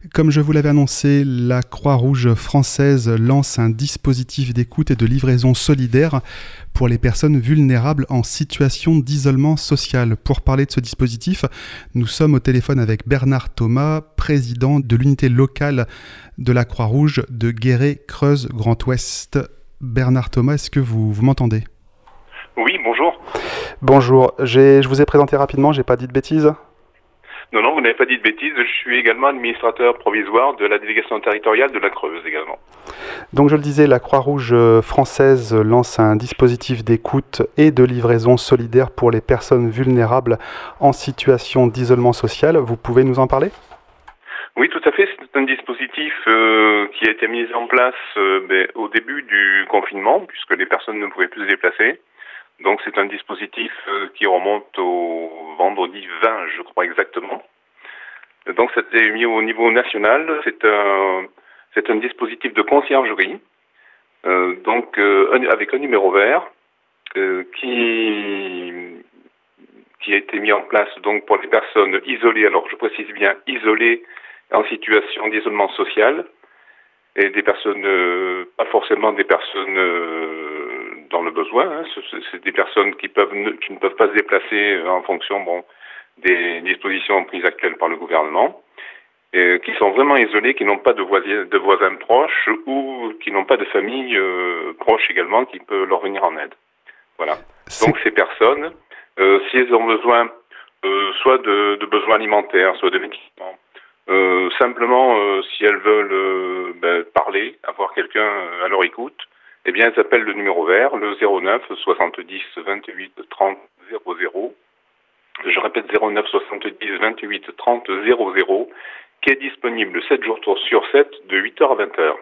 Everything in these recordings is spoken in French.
Comme je vous l'avais annoncé, la Croix-Rouge française lance un dispositif d'écoute et de livraison solidaire pour les personnes vulnérables en situation d'isolement social. Pour parler de ce dispositif, nous sommes au téléphone avec Bernard Thomas, président de l'unité locale de la Croix-Rouge de Guéret-Creuse-Grand Ouest. Bernard Thomas, est-ce que vous m'entendez ? Oui, bonjour. Bonjour, je vous ai présenté rapidement, j'ai pas dit de bêtises ? Non, vous n'avez pas dit de bêtises. Je suis également administrateur provisoire de la délégation territoriale de la Creuse également. Donc je le disais, la Croix-Rouge française lance un dispositif d'écoute et de livraison solidaire pour les personnes vulnérables en situation d'isolement social. Vous pouvez nous en parler ? Oui, tout à fait. C'est un dispositif qui a été mis en place au début du confinement, puisque les personnes ne pouvaient plus se déplacer. Donc c'est un dispositif qui remonte au vendredi 20, je crois exactement. Donc ça a été mis au niveau national. C'est un dispositif de conciergerie, avec un numéro vert qui a été mis en place donc pour les personnes isolées. Alors je précise bien isolées en situation d'isolement social et des personnes, pas forcément des personnes dans le besoin. Hein. C'est des personnes qui ne peuvent pas se déplacer en fonction des dispositions prises actuelles par le gouvernement, et qui sont vraiment isolées, qui n'ont pas de voisins proches ou qui n'ont pas de famille proche également qui peut leur venir en aide. Voilà. Donc ces personnes, si elles ont besoin soit de besoins alimentaires, soit de médicaments, simplement si elles veulent parler, avoir quelqu'un à leur écoute, eh bien elles appellent le numéro vert, le 09 70 28 30 00. Je répète 09 70 28 30 00, qui est disponible 7 jours sur 7 de 8h à 20h.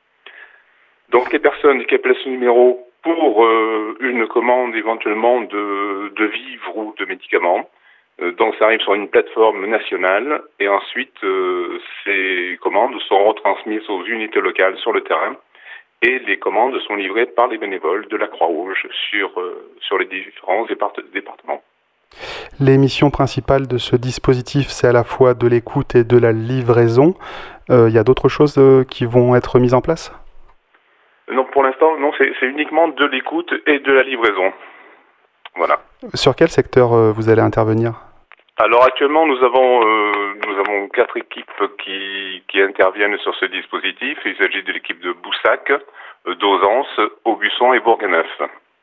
Donc les personnes qui appellent ce numéro pour une commande éventuellement de vivres ou de médicaments, donc ça arrive sur une plateforme nationale et ensuite ces commandes sont retransmises aux unités locales sur le terrain et les commandes sont livrées par les bénévoles de la Croix-Rouge sur les différents départements. Les missions principales de ce dispositif, c'est à la fois de l'écoute et de la livraison. Il y a d'autres choses qui vont être mises en place ? Non, pour l'instant, non, c'est uniquement de l'écoute et de la livraison. Voilà. Sur quel secteur vous allez intervenir ? Alors actuellement, nous avons 4 équipes qui interviennent sur ce dispositif. Il s'agit de l'équipe de Boussac, d'Auzance, Aubusson et Bourg-en-Neuf.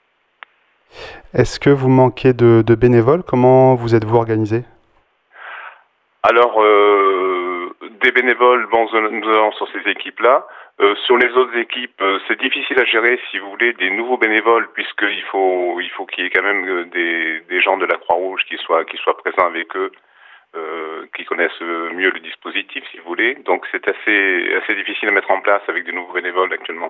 Est-ce que vous manquez de bénévoles ? Comment vous êtes-vous organisé ? Alors, des bénévoles, nous avons sur ces équipes-là. Sur les autres équipes, c'est difficile à gérer si vous voulez des nouveaux bénévoles, puisqu'il faut qu'il y ait quand même des gens de la Croix-Rouge qui soient présents avec eux, qui connaissent mieux le dispositif, si vous voulez. Donc c'est assez difficile à mettre en place avec des nouveaux bénévoles actuellement.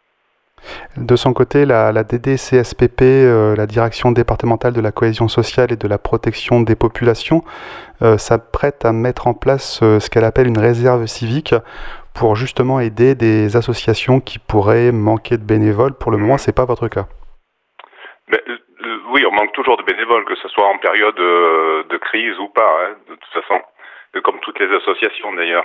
De son côté, la DDCSPP, la Direction départementale de la cohésion sociale et de la protection des populations, s'apprête à mettre en place ce qu'elle appelle une réserve civique pour justement aider des associations qui pourraient manquer de bénévoles. Pour le moment, ce n'est pas votre cas. Oui, on manque toujours de bénévoles, que ce soit en période de crise ou pas, hein, de toute façon, comme toutes les associations d'ailleurs.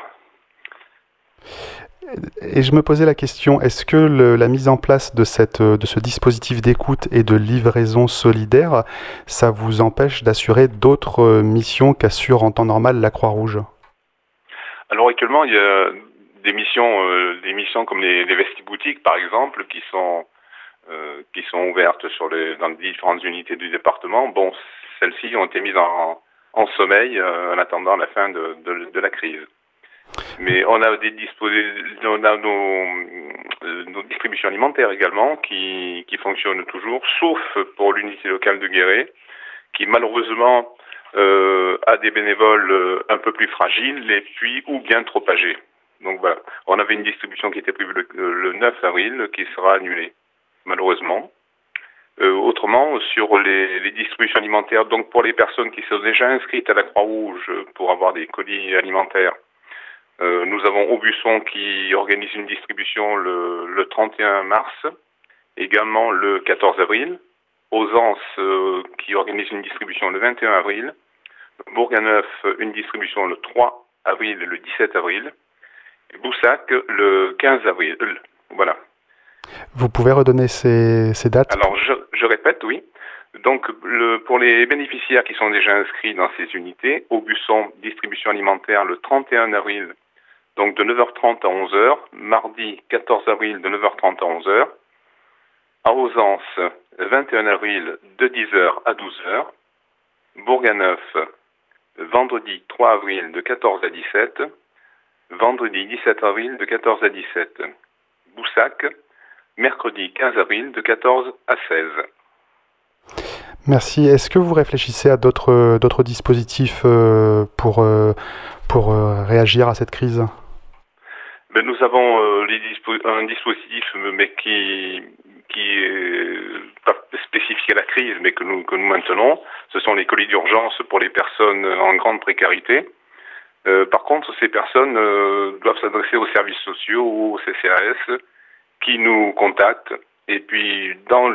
Et je me posais la question, est-ce que la mise en place de ce dispositif d'écoute et de livraison solidaire, ça vous empêche d'assurer d'autres missions qu'assure en temps normal la Croix-Rouge ? Alors actuellement, il y a des missions comme les vestiboutiques par exemple, qui sont ouvertes dans les différentes unités du département. Bon, celles-ci ont été mises en sommeil en attendant la fin de la crise. Mais on a nos distributions alimentaires également qui fonctionnent toujours, sauf pour l'unité locale de Guéret, qui malheureusement a des bénévoles un peu plus fragiles et puis ou bien trop âgés. Donc voilà, on avait une distribution qui était prévue le 9 avril qui sera annulée, malheureusement. Autrement, sur les distributions alimentaires, donc pour les personnes qui sont déjà inscrites à la Croix-Rouge pour avoir des colis alimentaires, nous avons Aubusson qui organise une distribution le 31 mars, également le 14 avril, Auzance qui organise une distribution le 21 avril, Bourg-en-Neuf une distribution le 3 avril le 17 avril, et Boussac le 15 avril. Voilà. Vous pouvez redonner ces dates? Alors, je répète, oui. Donc, pour les bénéficiaires qui sont déjà inscrits dans ces unités, Aubusson, distribution alimentaire, le 31 avril, donc de 9h30 à 11h, mardi 14 avril de 9h30 à 11h, à Ausence, 21 avril de 10h à 12h, Bourganeuf, vendredi 3 avril de 14 à 17, vendredi 17 avril de 14 à 17, Boussac, mercredi 15 avril de 14 à 16. Merci. Est-ce que vous réfléchissez à d'autres dispositifs pour réagir à cette crise? Nous avons un dispositif mais qui est pas spécifique à la crise, mais que nous maintenons. Ce sont les colis d'urgence pour les personnes en grande précarité. Par contre, ces personnes doivent s'adresser aux services sociaux ou au CCAS qui nous contactent. Et puis, dans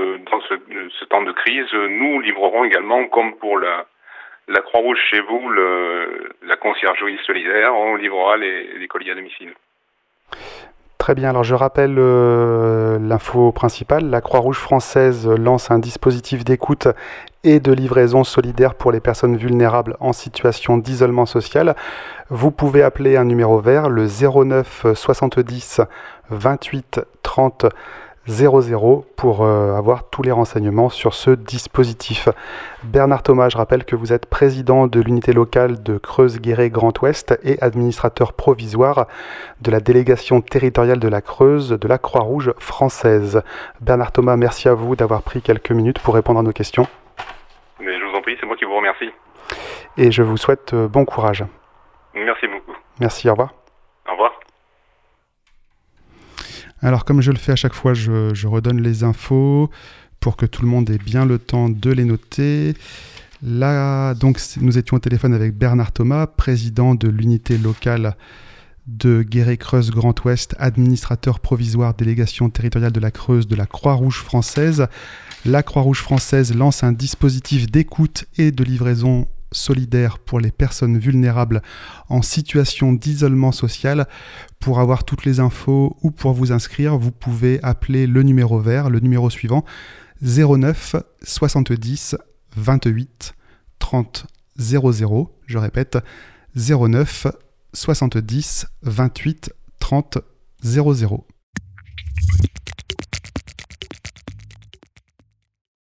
ce temps de crise, nous livrerons également, comme pour la Croix-Rouge chez vous, la conciergerie solidaire, on livrera les colis à domicile. Très bien, alors je rappelle l'info principale. La Croix-Rouge française lance un dispositif d'écoute et de livraison solidaire pour les personnes vulnérables en situation d'isolement social. Vous pouvez appeler un numéro vert, le 09 70 28 30 00 pour avoir tous les renseignements sur ce dispositif. Bernard Thomas, je rappelle que vous êtes président de l'unité locale de Creuse-Guéret-Grand Ouest et administrateur provisoire de la délégation territoriale de la Creuse de la Croix-Rouge française. Bernard Thomas, merci à vous d'avoir pris quelques minutes pour répondre à nos questions. Mais je vous en prie, c'est moi qui vous remercie. Et je vous souhaite bon courage. Merci beaucoup. Merci, au revoir. Au revoir. Alors comme je le fais à chaque fois, je redonne les infos pour que tout le monde ait bien le temps de les noter. Là, donc, nous étions au téléphone avec Bernard Thomas, président de l'unité locale de Guéret-Creuse-Grand Ouest, administrateur provisoire délégation territoriale de la Creuse de la Croix-Rouge française. La Croix-Rouge française lance un dispositif d'écoute et de livraison solidaire pour les personnes vulnérables en situation d'isolement social. Pour avoir toutes les infos ou pour vous inscrire, vous pouvez appeler le numéro vert, le numéro suivant, 09 70 28 30 00. Je répète, 09 70 28 30 00.